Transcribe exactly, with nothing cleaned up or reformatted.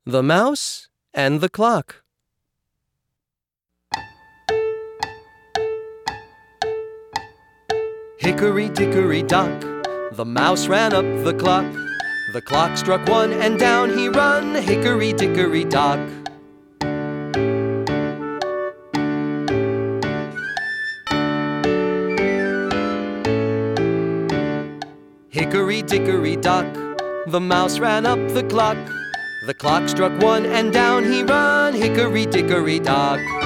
The Mouse and the Clock. Hickory-dickory-dock, the mouse ran up the clock. The clock struck one and down he run, hickory-dickory-dock. Hickory-dickory-dock, the mouse ran up the clock. The clock struck one and down he run, hickory-dickory-dock.